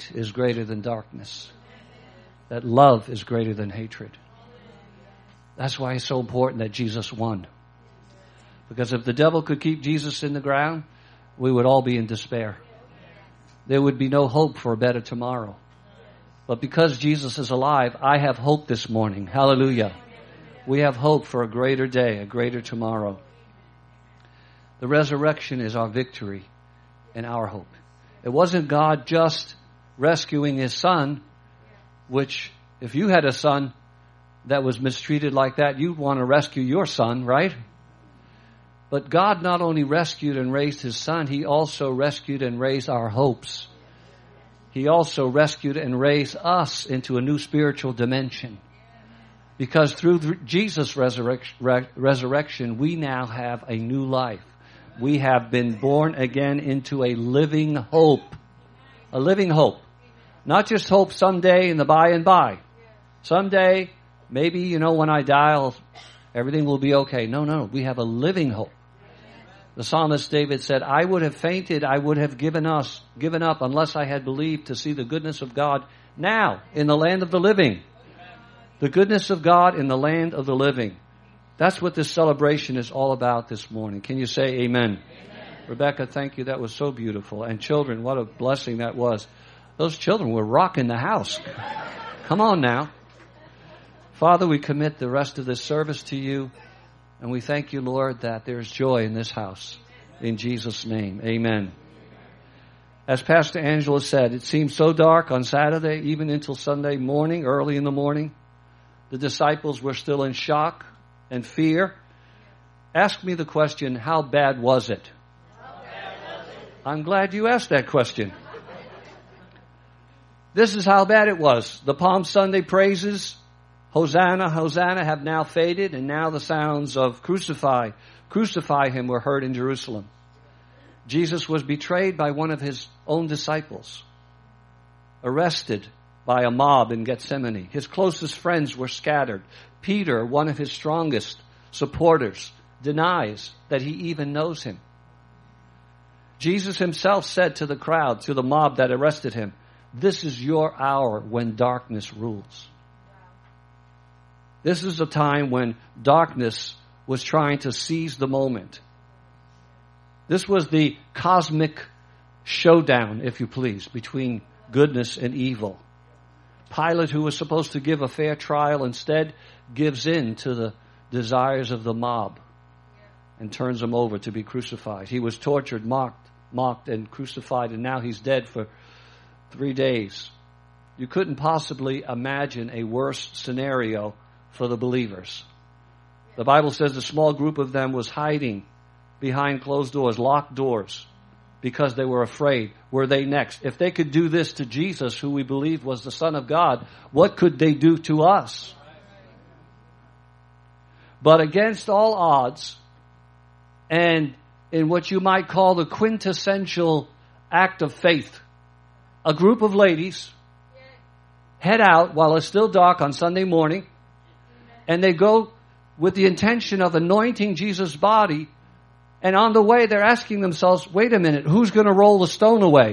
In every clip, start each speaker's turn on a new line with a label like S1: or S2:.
S1: light is greater than darkness. That love is greater than hatred. That's why it's so important that Jesus won. Because if the devil could keep Jesus in the ground, we would all be in despair. There would be no hope for a better tomorrow. But because Jesus is alive, I have hope this morning. Hallelujah. We have hope for a greater day, a greater tomorrow. The resurrection is our victory and our hope. It wasn't God just rescuing His Son, which if you had a son that was mistreated like that, you'd want to rescue your son, right? But God not only rescued and raised His Son, He also rescued and raised our hopes. He also rescued and raised us into a new spiritual dimension. Because through Jesus' resurrection, we now have a new life. We have been born again into a living hope. A living hope. Not just hope someday in the by and by. Someday, maybe, when I die, everything will be okay. No. We have a living hope. The psalmist David said, I would have fainted, I would have given up unless I had believed to see the goodness of God now in the land of the living. The goodness of God in the land of the living. That's what this celebration is all about this morning. Can you say amen? Amen. Rebecca, thank you. That was so beautiful. And children, what a blessing that was. Those children were rocking the house. Come on now. Father, we commit the rest of this service to you. And we thank you, Lord, that there's joy in this house. In Jesus' name, amen. As Pastor Angela said, it seemed so dark on Saturday, even until Sunday morning, early in the morning. The disciples were still in shock and fear. Ask me the question, how bad was it? I'm glad you asked that question. This is how bad it was. The Palm Sunday praises, Hosanna, Hosanna, have now faded, and now the sounds of crucify, crucify him were heard in Jerusalem. Jesus was betrayed by one of his own disciples, arrested by a mob in Gethsemane. His closest friends were scattered. Peter, one of his strongest supporters, denies that he even knows him. Jesus himself said to the crowd, to the mob that arrested him, this is your hour when darkness rules. This is a time when darkness was trying to seize the moment. This was the cosmic showdown, if you please, between goodness and evil. Pilate, who was supposed to give a fair trial, instead gives in to the desires of the mob and turns him over to be crucified. He was tortured, mocked, and crucified, and now he's dead for 3 days. You couldn't possibly imagine a worse scenario for the believers. The Bible says a small group of them was hiding behind closed doors, locked doors, because they were afraid. Were they next? If they could do this to Jesus, who we believe was the Son of God, what could they do to us? But against all odds, and in what you might call the quintessential act of faith, a group of ladies head out while it's still dark on Sunday morning, and they go with the intention of anointing Jesus' body. And on the way, they're asking themselves, wait a minute, who's going to roll the stone away?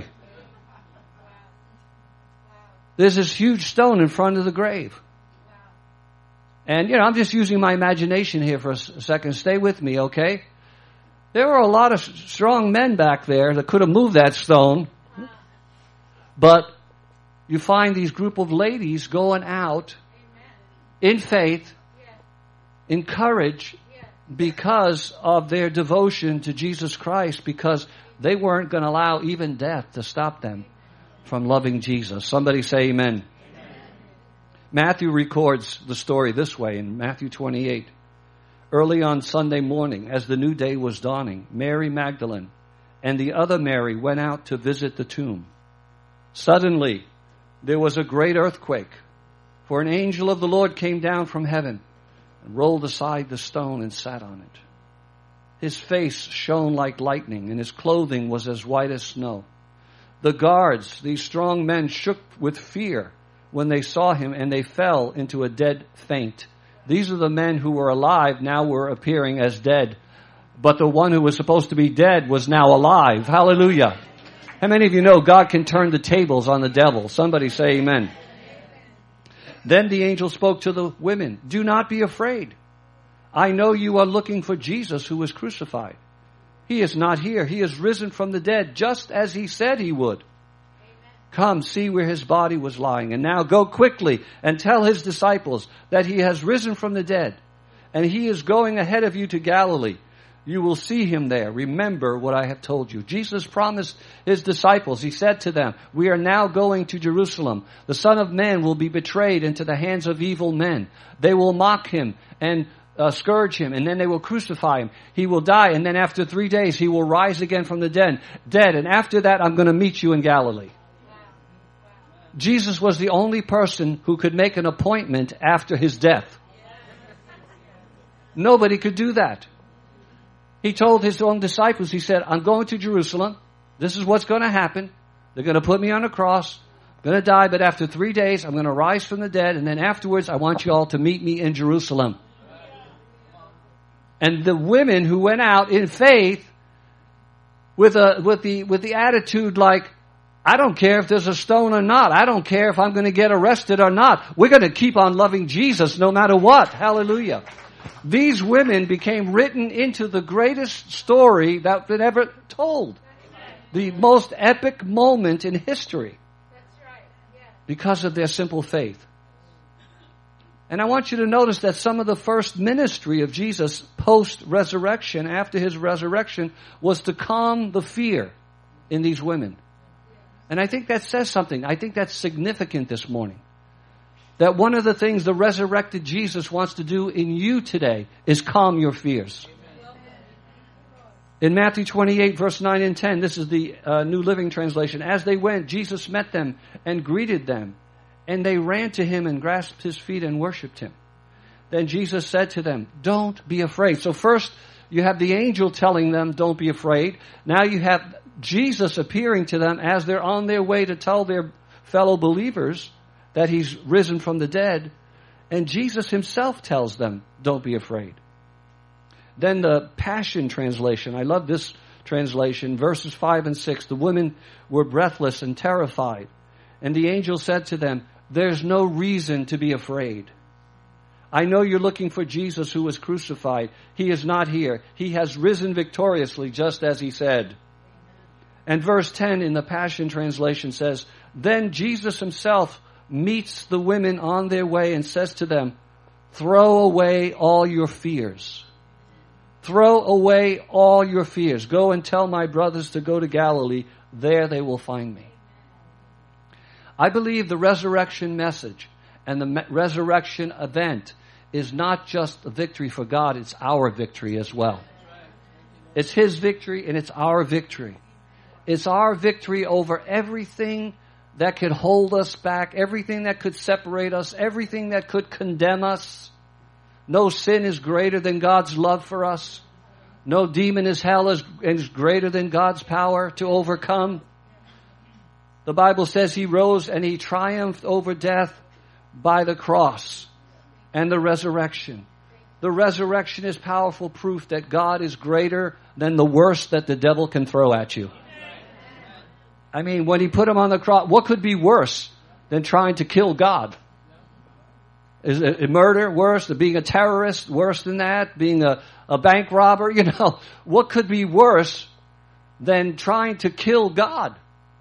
S1: There's this huge stone in front of the grave. And, I'm just using my imagination here for a second. Stay with me, okay? There were a lot of strong men back there that could have moved that stone. But you find these group of ladies going out in faith, in courage, because of their devotion to Jesus Christ, because they weren't going to allow even death to stop them from loving Jesus. Somebody say amen. Matthew records the story this way in Matthew 28. Early on Sunday morning, as the new day was dawning, Mary Magdalene and the other Mary went out to visit the tomb. Suddenly, there was a great earthquake, for an angel of the Lord came down from heaven and rolled aside the stone and sat on it. His face shone like lightning, and his clothing was as white as snow. The guards, these strong men, shook with fear when they saw him, and they fell into a dead faint. These are the men who were alive, now were appearing as dead. But the one who was supposed to be dead was now alive. Hallelujah. How many of you know God can turn the tables on the devil? Somebody say amen. Then the angel spoke to the women. Do not be afraid. I know you are looking for Jesus who was crucified. He is not here. He is risen from the dead, just as he said he would. Come, see where his body was lying. And now go quickly and tell his disciples that he has risen from the dead. And he is going ahead of you to Galilee. You will see him there. Remember what I have told you. Jesus promised his disciples. He said to them, we are now going to Jerusalem. The Son of Man will be betrayed into the hands of evil men. They will mock him and scourge him, and then they will crucify him. He will die, and then after 3 days he will rise again from the dead. And after that I'm going to meet you in Galilee. Jesus was the only person who could make an appointment after his death. Nobody could do that. He told his own disciples, he said, I'm going to Jerusalem. This is what's going to happen. They're going to put me on a cross. I'm going to die, but after 3 days, I'm going to rise from the dead. And then afterwards, I want you all to meet me in Jerusalem. And the women who went out in faith with the attitude like, I don't care if there's a stone or not. I don't care if I'm going to get arrested or not. We're going to keep on loving Jesus no matter what. Hallelujah. These women became written into the greatest story that been ever told. The most epic moment in history. Because of their simple faith. And I want you to notice that some of the first ministry of Jesus post-resurrection, after his resurrection, was to calm the fear in these women. And I think that says something. I think that's significant this morning. That one of the things the resurrected Jesus wants to do in you today is calm your fears. In Matthew 28, verse 9 and 10, this is the New Living Translation. As they went, Jesus met them and greeted them. And they ran to him and grasped his feet and worshipped him. Then Jesus said to them, don't be afraid. So first, you have the angel telling them, don't be afraid. Now you have Jesus appearing to them as they're on their way to tell their fellow believers that he's risen from the dead. And Jesus himself tells them, don't be afraid. Then the Passion Translation, I love this translation, verses 5 and 6. The women were breathless and terrified. And the angel said to them, there's no reason to be afraid. I know you're looking for Jesus who was crucified. He is not here. He has risen victoriously, just as he said. And verse 10 in the Passion Translation says, then Jesus himself meets the women on their way and says to them, throw away all your fears. Throw away all your fears. Go and tell my brothers to go to Galilee. There they will find me. I believe the resurrection message and the resurrection event is not just a victory for God, it's our victory as well. It's his victory and it's our victory. It's our victory over everything that could hold us back, everything that could separate us, everything that could condemn us. No sin is greater than God's love for us. No demon is hell is greater than God's power to overcome. The Bible says he rose and he triumphed over death by the cross and the resurrection. The resurrection is powerful proof that God is greater than the worst that the devil can throw at you. I mean, when he put him on the cross, what could be worse than trying to kill God? Is it murder worse? Being a terrorist worse than that? Being a bank robber? You know, what could be worse than trying to kill God?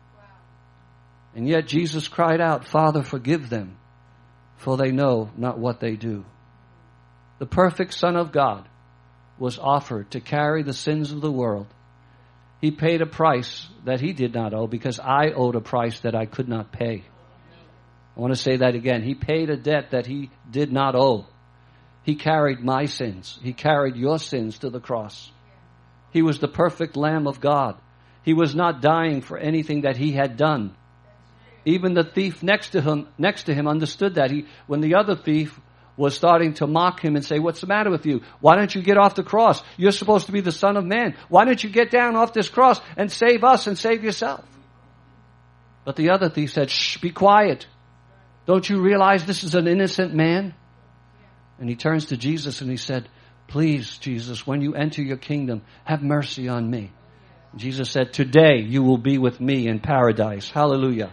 S1: And yet Jesus cried out, Father, forgive them, for they know not what they do. The perfect Son of God was offered to carry the sins of the world. He paid a price that he did not owe because I owed a price that I could not pay. I want to say that again. He paid a debt that he did not owe. He carried my sins. He carried your sins to the cross. He was the perfect Lamb of God. He was not dying for anything that he had done. Even the thief next to him understood that. When the other thief was starting to mock him and say, what's the matter with you? Why don't you get off the cross? You're supposed to be the Son of Man. Why don't you get down off this cross and save us and save yourself? But the other thief said, shh, be quiet. Don't you realize this is an innocent man? And he turns to Jesus and he said, please, Jesus, when you enter your kingdom, have mercy on me. Jesus said, today you will be with me in paradise. Hallelujah.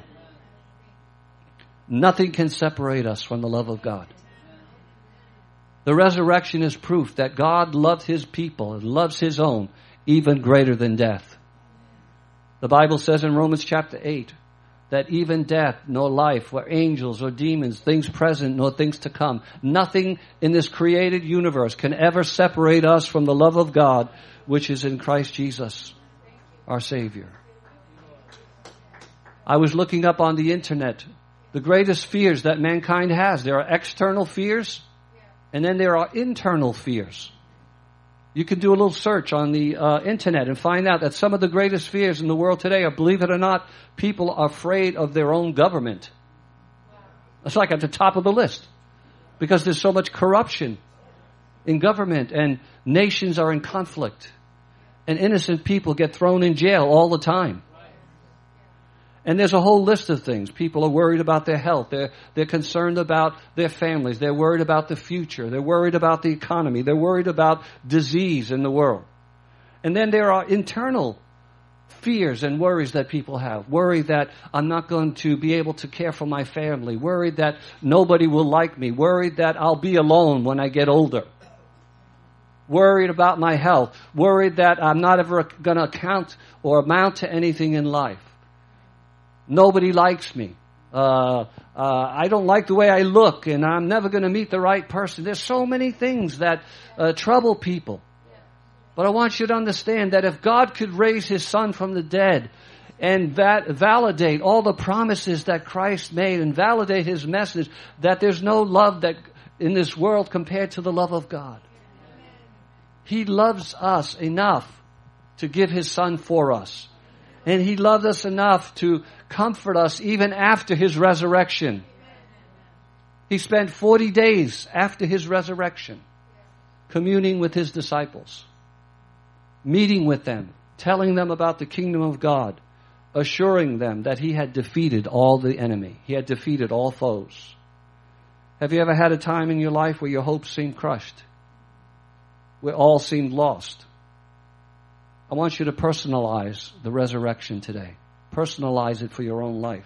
S1: Nothing can separate us from the love of God. The resurrection is proof that God loved His people and loves His own even greater than death. The Bible says in Romans chapter 8 that even death, nor life, or angels, or demons, things present, nor things to come, nothing in this created universe can ever separate us from the love of God, which is in Christ Jesus, our Savior. I was looking up on the internet the greatest fears that mankind has. There are external fears, and then there are internal fears. You can do a little search on the internet and find out that some of the greatest fears in the world today are, believe it or not, people are afraid of their own government. It's like at the top of the list. Because there's so much corruption in government, and nations are in conflict. And innocent people get thrown in jail all the time. And there's a whole list of things. People are worried about their health. They're concerned about their families. They're worried about the future. They're worried about the economy. They're worried about disease in the world. And then there are internal fears and worries that people have. Worry that I'm not going to be able to care for my family. Worried that nobody will like me. Worried that I'll be alone when I get older. Worried about my health. Worried that I'm not ever going to account or amount to anything in life. Nobody likes me. I don't like the way I look, and I'm never going to meet the right person. There's so many things that trouble people. But I want you to understand that if God could raise His Son from the dead and validate all the promises that Christ made and validate His message, that there's no love that in this world compared to the love of God. He loves us enough to give His Son for us. And He loved us enough to comfort us even after His resurrection. He spent 40 days after His resurrection communing with His disciples, meeting with them, telling them about the kingdom of God, assuring them that He had defeated all the enemy. He had defeated all foes. Have you ever had a time in your life where your hopes seemed crushed? Where all seemed lost? I want you to personalize the resurrection today. Personalize it for your own life.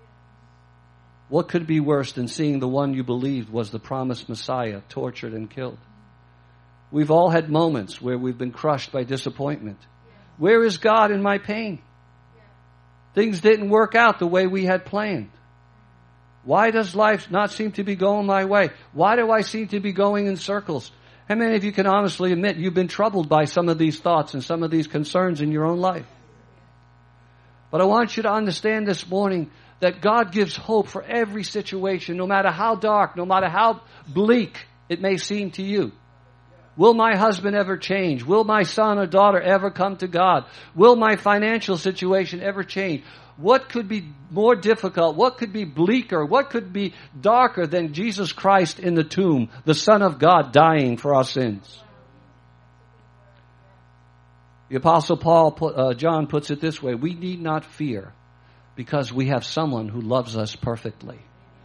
S1: What could be worse than seeing the one you believed was the promised Messiah tortured and killed? We've all had moments where we've been crushed by disappointment. Where is God in my pain? Things didn't work out the way we had planned. Why does life not seem to be going my way? Why do I seem to be going in circles? How many of you can honestly admit you've been troubled by some of these thoughts and some of these concerns in your own life? But I want you to understand this morning that God gives hope for every situation, no matter how dark, no matter how bleak it may seem to you. Will my husband ever change? Will my son or daughter ever come to God? Will my financial situation ever change? What could be more difficult? What could be bleaker? What could be darker than Jesus Christ in the tomb, the Son of God dying for our sins? The Apostle John puts it this way: we need not fear because we have someone who loves us perfectly.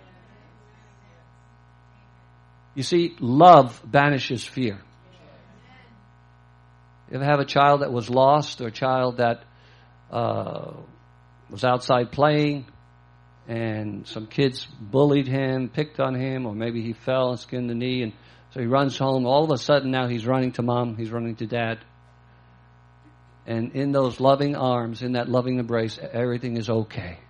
S1: You see, love banishes fear. You ever have a child that was lost, or a child that was outside playing and some kids bullied him, picked on him, or maybe he fell and skinned the knee, and so he runs home. All of a sudden now he's running to mom, he's running to dad. And in those loving arms, in that loving embrace, everything is okay.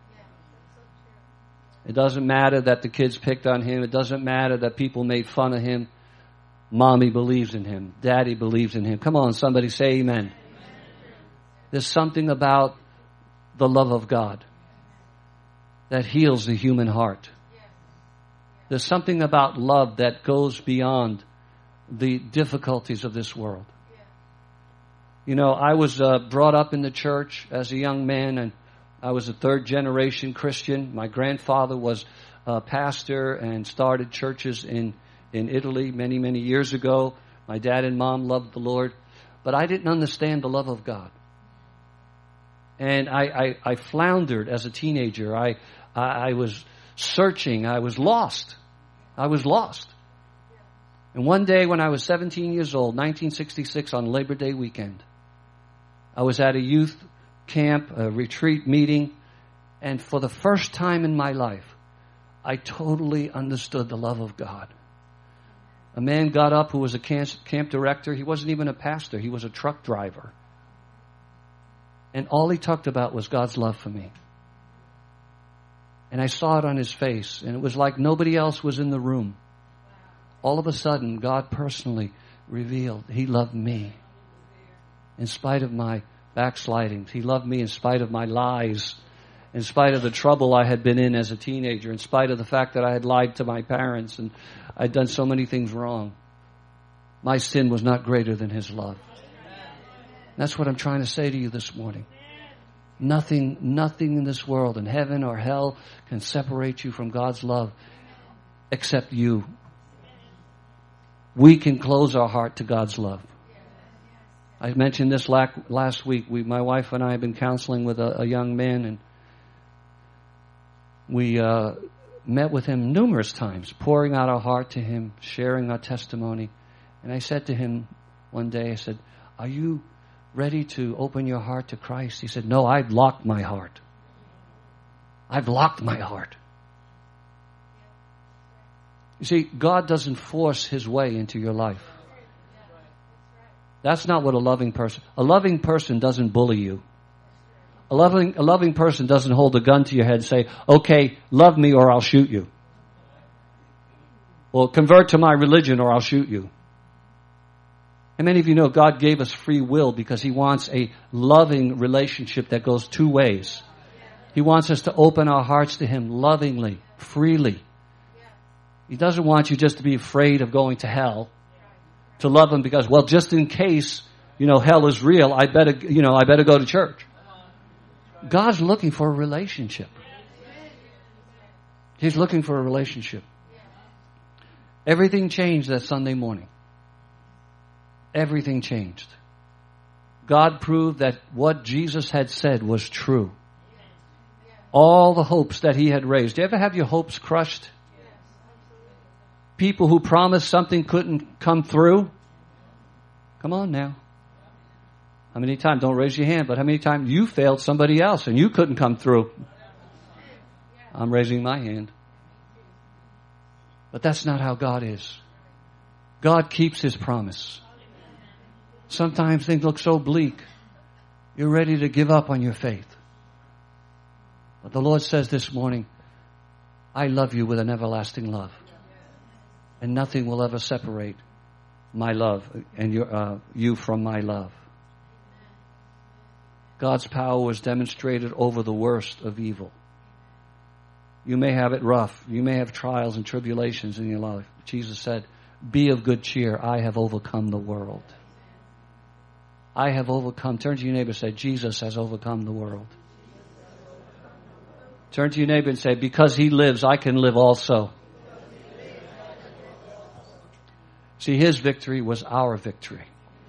S1: It doesn't matter that the kids picked on him. It doesn't matter that people made fun of him. Mommy believes in him. Daddy believes in him. Come on, somebody say amen. There's something about the love of God that heals the human heart. There's something about love that goes beyond the difficulties of this world. You know, I was brought up in the church as a young man, and I was a third-generation Christian. My grandfather was a pastor and started churches in Italy many, many years ago. My dad and mom loved the Lord, but I didn't understand the love of God. And I floundered as a teenager. I was searching. I was lost. And one day when I was 17 years old, 1966, on Labor Day weekend, I was at a youth camp, a retreat meeting, and for the first time in my life, I totally understood the love of God. A man got up who was a camp director. He wasn't even a pastor. He was a truck driver. And all he talked about was God's love for me. And I saw it on his face, and it was like nobody else was in the room. All of a sudden, God personally revealed He loved me in spite of my backslidings. He loved me in spite of my lies, in spite of the trouble I had been in as a teenager, in spite of the fact that I had lied to my parents and I'd done so many things wrong. My sin was not greater than His love. That's what I'm trying to say to you this morning. Nothing in this world, in heaven or hell, can separate you from God's love except you. We can close our heart to God's love. I mentioned this last week. My wife and I have been counseling with a young man, and we met with him numerous times, pouring out our heart to him, sharing our testimony. And I said to him one day, I said, "Are you ready to open your heart to Christ?" He said, "No, I've locked my heart. I've locked my heart." You see, God doesn't force His way into your life. That's not what a loving person doesn't bully you. A loving person doesn't hold a gun to your head and say, "Okay, love me or I'll shoot you." Or convert to my religion or I'll shoot you. And many of you know God gave us free will because He wants a loving relationship that goes two ways. He wants us to open our hearts to Him lovingly, freely. He doesn't want you just to be afraid of going to hell, to love Him because, well, just in case, hell is real, I better go to church. God's looking for a relationship. He's looking for a relationship. Everything changed that Sunday morning. Everything changed. God proved that what Jesus had said was true. All the hopes that He had raised. Do you ever have your hopes crushed? People who promised something couldn't come through? Come on now. How many times, don't raise your hand, but how many times you failed somebody else and you couldn't come through? I'm raising my hand. But that's not how God is. God keeps His promise. Sometimes things look so bleak, you're ready to give up on your faith. But the Lord says this morning, "I love you with an everlasting love. And nothing will ever separate my love and you from my love." God's power was demonstrated over the worst of evil. You may have it rough. You may have trials and tribulations in your life. Jesus said, "Be of good cheer. I have overcome the world." I have overcome. Turn to your neighbor and say, "Jesus has overcome the world." Turn to your neighbor and say, "Because He lives, I can live also." See, His victory was our victory.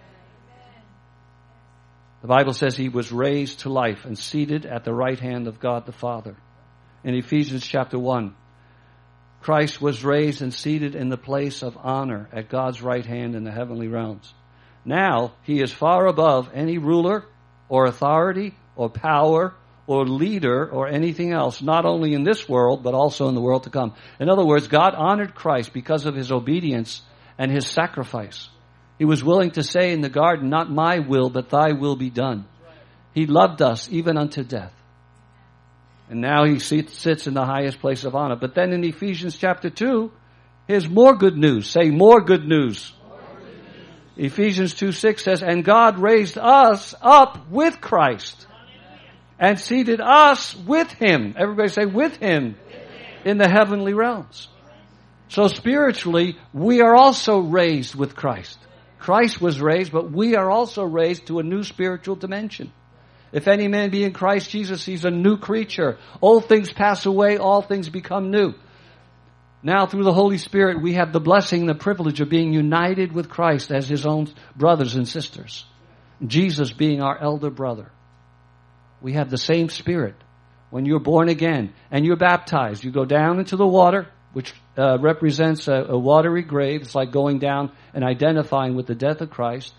S1: The Bible says He was raised to life and seated at the right hand of God the Father. In Ephesians chapter 1, Christ was raised and seated in the place of honor at God's right hand in the heavenly realms. Now, He is far above any ruler or authority or power or leader or anything else, not only in this world, but also in the world to come. In other words, God honored Christ because of His obedience and His sacrifice. He was willing to say in the garden, "Not my will, but thy will be done." He loved us even unto death. And now He sits in the highest place of honor. But then in Ephesians chapter 2, here's more good news. Say, more good news. Ephesians 2:6 says, "And God raised us up with Christ and seated us with Him." Everybody say, with Him. In the heavenly realms. So spiritually, we are also raised with Christ. Christ was raised, but we are also raised to a new spiritual dimension. If any man be in Christ Jesus, he's a new creature. Old things pass away, all things become new. Now, through the Holy Spirit, we have the blessing and the privilege of being united with Christ as His own brothers and sisters. Jesus being our elder brother. We have the same Spirit. When you're born again and you're baptized, you go down into the water, which represents a watery grave. It's like going down and identifying with the death of Christ.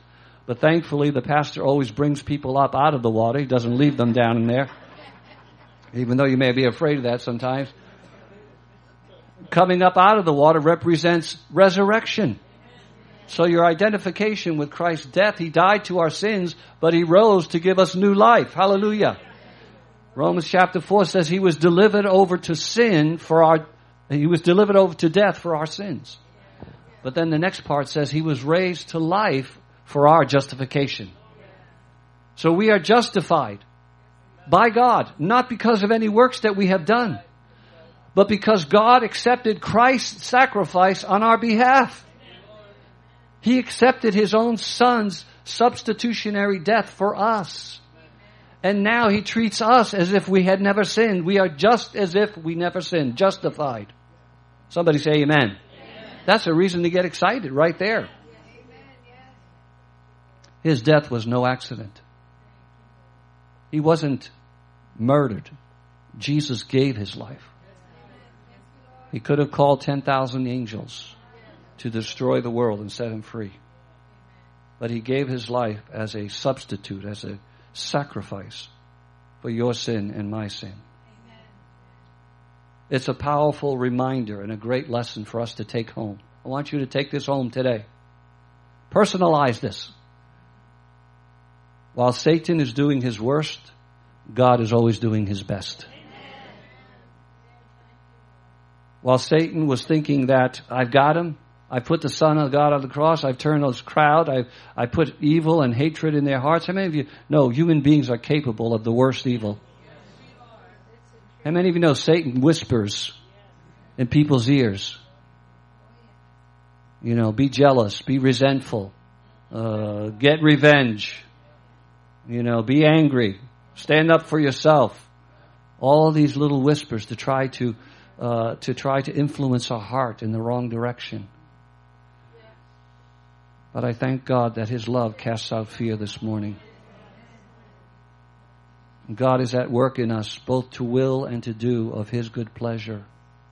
S1: But thankfully, the pastor always brings people up out of the water. He doesn't leave them down in there, even though you may be afraid of that sometimes. Coming up out of the water represents resurrection. So your identification with Christ's death, He died to our sins, but He rose to give us new life. Hallelujah. Romans chapter 4 says He was delivered over to He was delivered over to death for our sins. But then the next part says He was raised to life for our justification. So we are justified by God, not because of any works that we have done, but because God accepted Christ's sacrifice on our behalf. He accepted His own Son's substitutionary death for us. And now He treats us as if we had never sinned. We are just as if we never sinned, justified. Somebody say amen. Amen. That's a reason to get excited right there. His death was no accident. He wasn't murdered. Jesus gave His life. He could have called 10,000 angels to destroy the world and set Him free. But He gave His life as a substitute, as a sacrifice for your sin and my sin. It's a powerful reminder and a great lesson for us to take home. I want you to take this home today. Personalize this. While Satan is doing his worst, God is always doing His best. While Satan was thinking that I've got him, I put the Son of God on the cross, I've turned this crowd, I put evil and hatred in their hearts. How many of you know human beings are capable of the worst evil? How many of you know Satan whispers in people's ears? You know, be jealous, be resentful, get revenge, you know, be angry, stand up for yourself. All these little whispers to try to influence our heart in the wrong direction. But I thank God that His love casts out fear this morning. God is at work in us, both to will and to do of His good pleasure.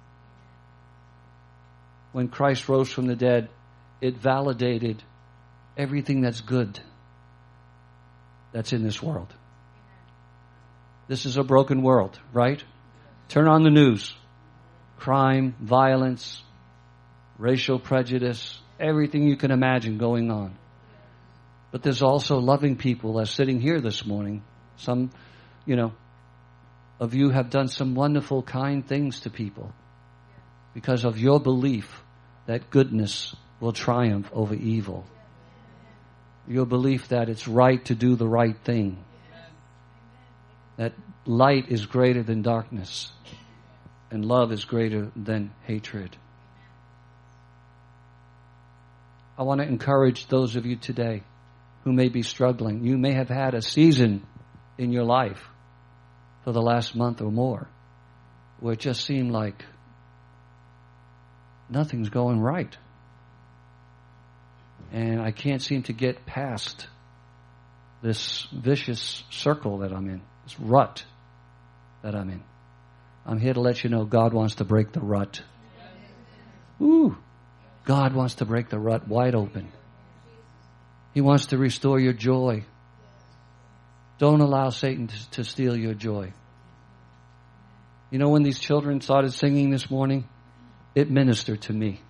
S1: When Christ rose from the dead, it validated everything that's good that's in this world. This is a broken world, right? Turn on the news. Crime, violence, racial prejudice, everything you can imagine going on. But there's also loving people as sitting here this morning. Some, of you have done some wonderful, kind things to people because of your belief that goodness will triumph over evil. Your belief that it's right to do the right thing. That light is greater than darkness. And love is greater than hatred. I want to encourage those of you today who may be struggling. You may have had a season in your life for the last month or more where it just seemed like nothing's going right. And I can't seem to get past this vicious circle that I'm in, this rut that I'm in. I'm here to let you know God wants to break the rut. Ooh, God wants to break the rut wide open. He wants to restore your joy. Don't allow Satan to steal your joy. You know, when these children started singing this morning, it ministered to me.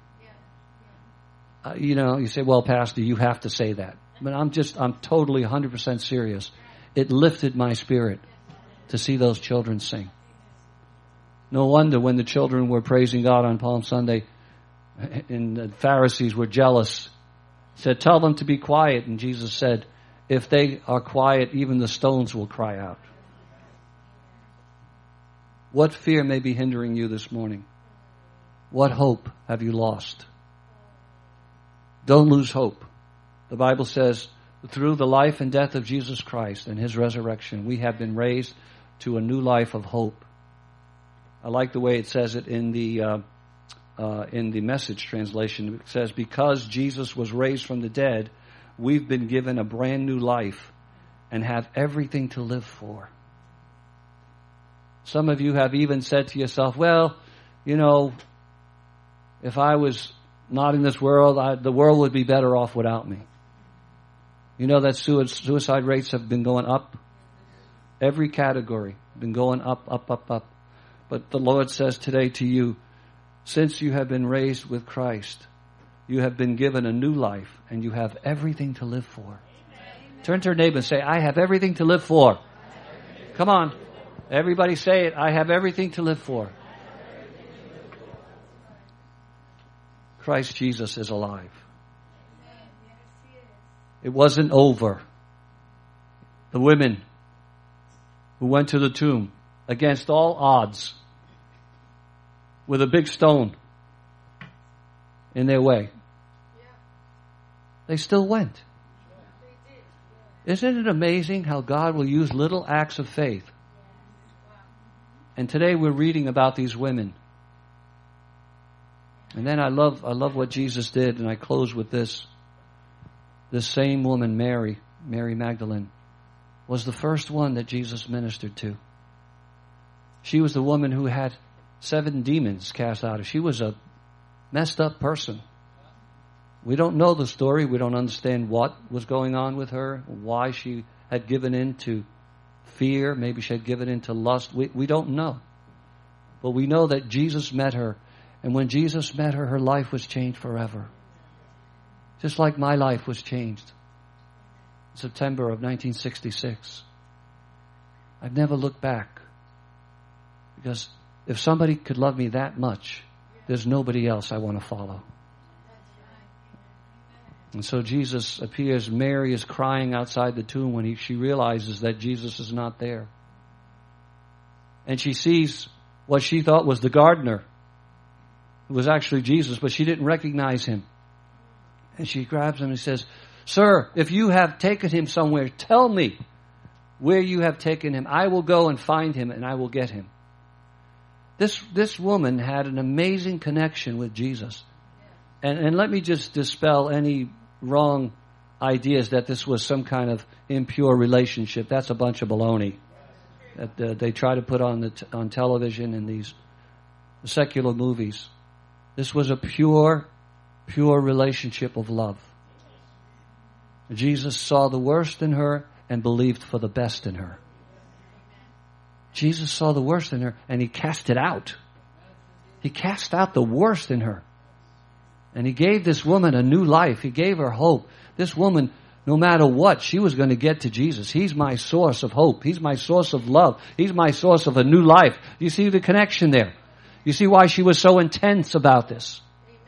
S1: You say, well, Pastor, you have to say that. But I'm totally 100% serious. It lifted my spirit to see those children sing. No wonder when the children were praising God on Palm Sunday and the Pharisees were jealous, said, tell them to be quiet. And Jesus said, if they are quiet, even the stones will cry out. What fear may be hindering you this morning? What hope have you lost? Don't lose hope. The Bible says, through the life and death of Jesus Christ and His resurrection, we have been raised to a new life of hope. I like the way it says it in the Message translation. It says, because Jesus was raised from the dead, we've been given a brand new life and have everything to live for. Some of you have even said to yourself, well, if I was not in this world, the world would be better off without me. You know that suicide rates have been going up? Every category, been going up, up, up, up. But the Lord says today to you, since you have been raised with Christ, you have been given a new life, and you have everything to live for. Amen. Turn to your neighbor and say, I have everything to live for. Come on. Everybody say it. I have everything to live for. Christ Jesus is alive. It wasn't over. The women who went to the tomb against all odds with a big stone in their way, they still went. Isn't it amazing how God will use little acts of faith? And today we're reading about these women. And then I love what Jesus did, and I close with this. This same woman, Mary Magdalene, was the first one that Jesus ministered to. She was the woman who had 7 demons cast out of her. She was a messed up person. We don't know the story. We don't understand what was going on with her, why she had given in to fear. Maybe she had given in to lust. We don't know. But we know that Jesus met her. And when Jesus met her, her life was changed forever. Just like my life was changed. September of 1966. I've never looked back. Because if somebody could love me that much, there's nobody else I want to follow. And so Jesus appears. Mary is crying outside the tomb when she realizes that Jesus is not there. And she sees what she thought was the gardener. It was actually Jesus, but she didn't recognize him. And she grabs him and says, Sir, if you have taken him somewhere, tell me where you have taken him. I will go and find him, and I will get him. This woman had an amazing connection with Jesus. And let me just dispel any wrong ideas that this was some kind of impure relationship. That's a bunch of baloney that they try to put on television in these secular movies. This was a pure relationship of love. Jesus saw the worst in her and believed for the best in her. Jesus saw the worst in her and he cast it out. He cast out the worst in her. And he gave this woman a new life. He gave her hope. This woman, no matter what, she was going to get to Jesus. He's my source of hope. He's my source of love. He's my source of a new life. You see the connection there? You see why she was so intense about this?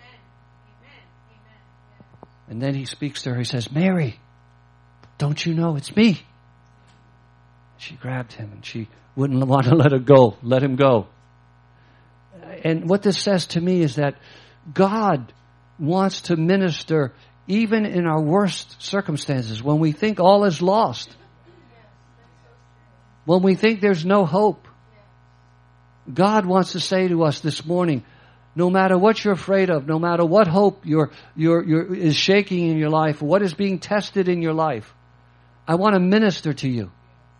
S1: And then he speaks to her. He says, Mary, don't you know it's me? She grabbed him and she wouldn't want to let him go. And what this says to me is that God wants to minister even in our worst circumstances, when we think all is lost, when we think there's no hope. God wants to say to us this morning, no matter what you're afraid of, no matter what hope is shaking in your life, what is being tested in your life, I want to minister to you.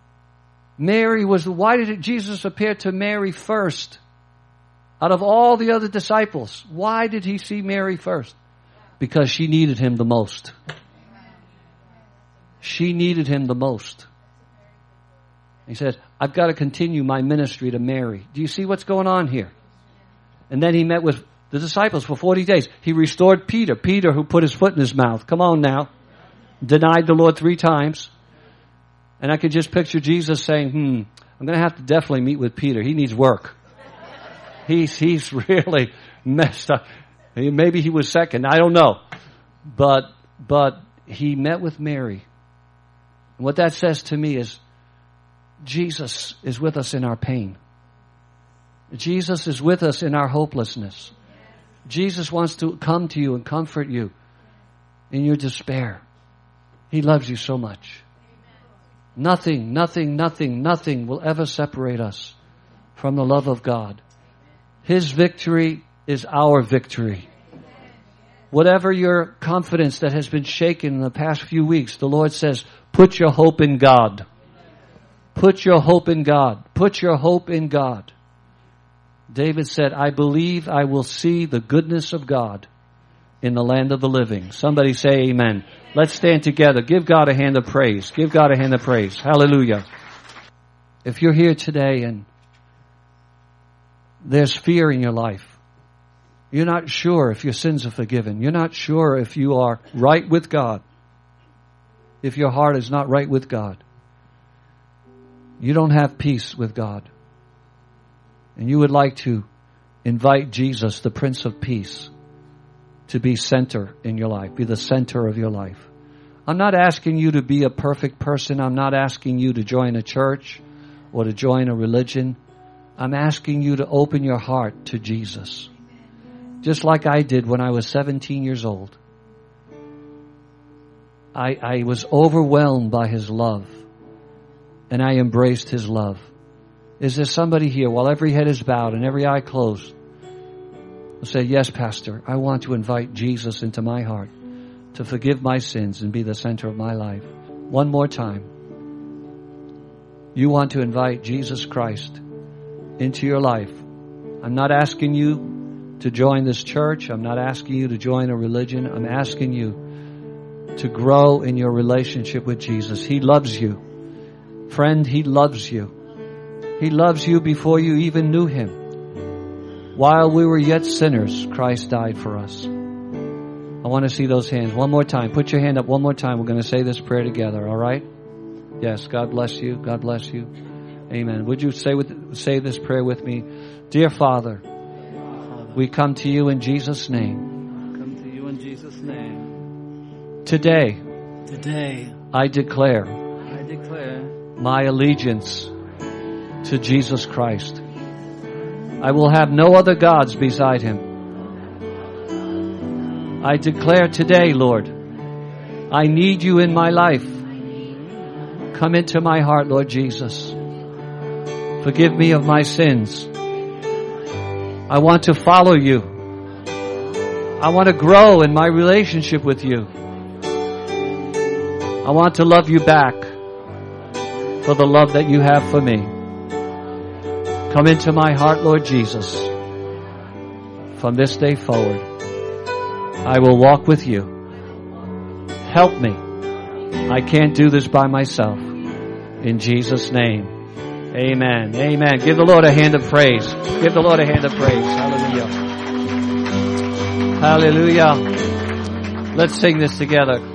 S1: Why did Jesus appear to Mary first? Out of all the other disciples, why did he see Mary first? Because she needed him the most. She needed him the most. He said, I've got to continue my ministry to Mary. Do you see what's going on here? And then he met with the disciples for 40 days. He restored Peter. Peter, who put his foot in his mouth. Come on now. Denied the Lord 3 times. And I could just picture Jesus saying, I'm going to have to definitely meet with Peter. He needs work. He's really messed up. Maybe he was second. I don't know. But he met with Mary. And what that says to me is Jesus is with us in our pain. Jesus is with us in our hopelessness. Jesus wants to come to you and comfort you in your despair. He loves you so much. Nothing will ever separate us from the love of God. His victory is our victory. Whatever your confidence that has been shaken in the past few weeks, the Lord says, put your hope in God. Put your hope in God. Put your hope in God. David said, I believe I will see the goodness of God in the land of the living. Somebody say amen. Let's stand together. Give God a hand of praise. Give God a hand of praise. Hallelujah. If you're here today and there's fear in your life, you're not sure if your sins are forgiven, you're not sure if you are right with God, if your heart is not right with God, you don't have peace with God, and you would like to invite Jesus, the Prince of Peace, to be center in your life, be the center of your life. I'm not asking you to be a perfect person. I'm not asking you to join a church or to join a religion. I'm asking you to open your heart to Jesus. Just like I did when I was 17 years old. I was overwhelmed by His love, and I embraced His love. Is there somebody here, while every head is bowed and every eye closed, who say, yes, Pastor, I want to invite Jesus into my heart to forgive my sins and be the center of my life? One more time. You want to invite Jesus Christ into your life. I'm not asking you to join this church. I'm not asking you to join a religion. I'm asking you to grow in your relationship with Jesus. He loves you. Friend, He loves you. He loves you before you even knew Him. While we were yet sinners, Christ died for us. I want to see those hands. One more time. Put your hand up one more time. We're going to say this prayer together, all right? Yes, God bless you. God bless you. Amen. Would you say this prayer with me? Dear Father, we come to you in Jesus' name.
S2: Come to you in Jesus' name.
S1: Today, I declare my allegiance to Jesus Christ. I will have no other gods beside Him. I declare today, Lord, I need you in my life. Come into my heart, Lord Jesus. Forgive me of my sins. I want to follow you. I want to grow in my relationship with you. I want to love you back for the love that you have for me. Come into my heart, Lord Jesus. From this day forward, I will walk with you. Help me. I can't do this by myself. In Jesus' name, amen. Amen. Give the Lord a hand of praise. Give the Lord a hand of praise. Hallelujah. Hallelujah. Let's sing this together.